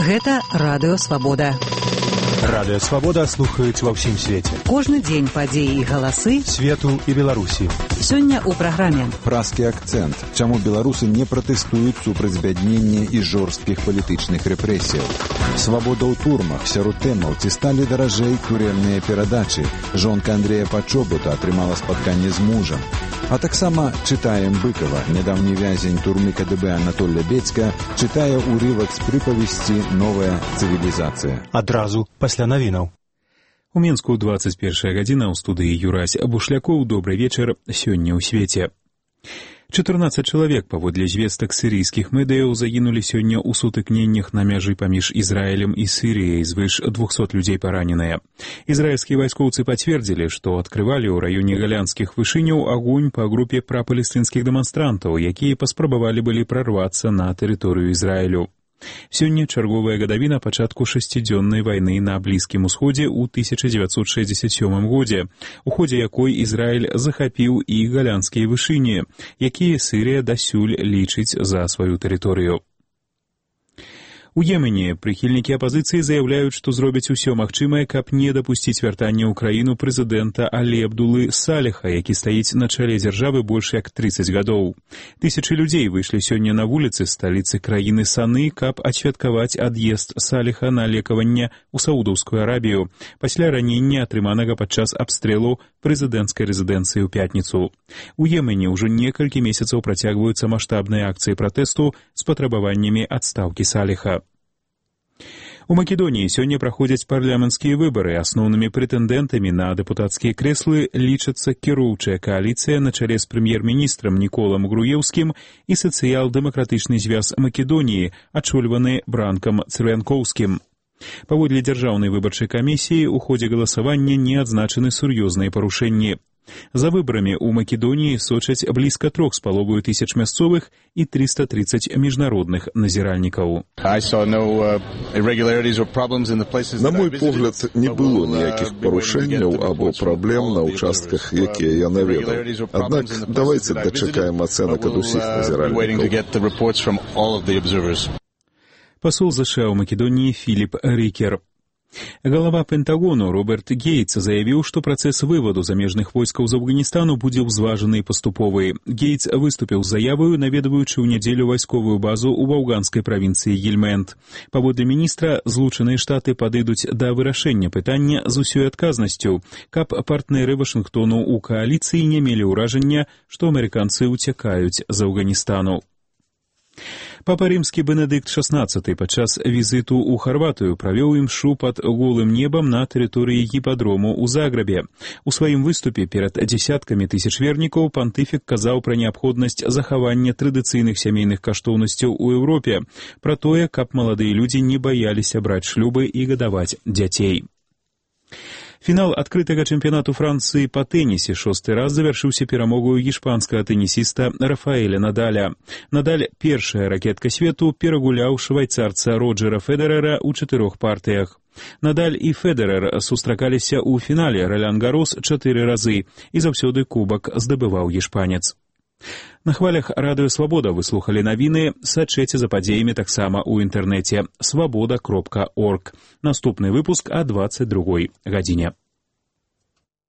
Гэта Радыё Свабода. Радыё Свабода слухаюць ва ўсім свеце. Кожны дзень падзеі і галасы свету і Беларусі. Сёння ў праграме празкі акцэнт. Чаму беларусы не пратэстуюць супраць збяднення і жорсткіх палітычных рэпрэсіяў? Свабода ў турмах. Сярод тэмаў, ці сталі даражэй турэмныя перадачы. Жонка Андрэя Пачобута атрымала спатканне з мужам. А таксама чытаем Быкова. Нядаўні вязень турмы КДБ Анатолля Бецька чытае ўрывак з прыпавесці «Новая цывілізацыя». Адразу пасля навінаў. У Мінску 21 гадзіна, ў студыі Юрась Бушлякоў. Добры вечар. Сёння ў свеце. 14 чалавек, паводле звестак сірыйскіх медыяў, загінулі сёння ў сутыкненнях на мяжы паміж Ізраілем і Сірыяй, звыш 200 людзей параненыя. Ізраільскія вайскоўцы пацвердзілі, што адкрывалі ў раёне галянскіх вышыняў агонь па групе прапалестынскіх дэманстрантаў, якія паспрабавалі былі прарвацца на тэрыторыю Ізраілю. Сёння чарговая гадавіна пачатку шасцідзённай вайны на Блізкім Усходзе ў 1967 годзе, у ходзе якой Ізраіль захапіў і галянскія вышыні, якія Сірыя дасюль лічыць за сваю тэрыторыю. У Йемене прыхільнікі апазіцыі заяўляюць, што зробяць усё магчымае, каб не дапусціць вяртання ў краіну прэзідэнта Алі Абдулы Саліха, які стаіць на чале дзяржавы больш як 30 гадоў. Тысячы людзей выйшлі сёння на вуліцы сталіцы краіны Саны, каб адсвяткаваць ад'езд Саліха на лекаванне ў Саудаўскую Арабію пасля ранення, атрыманага падчас абстрэлу прэзідэнцкай рэзідэнцыі ў пятніцу. У Йемене ўжо некалькі месяцаў працягваюцца маштабныя акцыі пратэсту з патрабаваннямі адстаўкі Саліха. У Македоніі сёння праходзяць парламенцкія выбары. Асноўнымі прэтэндэнтамі на дэпутацкія крэслы лічацца кіроўчая кааліцыя на чале з прэм'ер-міністрам Ніколам Груеўскім і сацыял-дэмакратычны звяз Македоніі, ачольваны Бранкам Цырвянкоўскім. Паводле дзяржаўнай выбарчай камісіі у ходзе галасавання не адзначаны сур'ёзныя парушэнні. За выбарамі ў Македоніі сочаць блізка 3,5 тысяч мясцовых і 330 міжнародных назіральнікаў. На мой погляд, не было ніякіх парушэнняў або праблем на ўчастках, якія я наведаў. Аднак, давайце дачакаем ацэнак ад усіх назіральнікаў. Пасол ЗША ў Македоніі Філіп Рікер. Галава Пентагону Роберт Гейтс заявіў, што працэс вываду замежных войскаў з Афганістану будзе ўзважаны і паступовы. Гейтс выступіў з заяваю, наведваючы ў нядзелю вайсковую базу ў афганскай правінцыі Гельмэнд. Паводле міністра, Злучаныя Штаты падыдуць да вырашэння пытання з усёй адказнасцю, каб партнеры Вашынгтону ў кааліцыі не мелі ўражання, што амерыканцы ўцякаюць з Афганістану. Папа рымскі Бенедыкт XVI падчас візіту ў Харватыю правёў імшу пад голым небам на тэрыторыі гіпадрому ў Загребе. У сваім выступе перад дзесяткамі тысяч вернікаў пантыфік казаў пра неабходнасць захавання традыцыйных сямейных каштоўнасцяў у Еўропе, пра тое, каб маладыя людзі не баяліся браць шлюбы і гадаваць дзяцей. Фінал адкрытага чэмпіянату Францыі па тэнісе 6-й раз завяршыўся перамогаю іспанскага тэнісіста Рафаэля Надаля. Надаль, першая ракетка свету, перагуляў швайцарца Роджера Федерера ў 4 партыях. Надаль і Федерер сустракаліся ў фінале Ролан-Гарос 4 разы, і заўсёды кубак здабываў іспанец. На хвалях Радыё Свабода вы слухалі навіны, сачэце за падзеямі таксама ў інтэрнэце свабода.орг. Наступны выпуск о 22 гадзіне.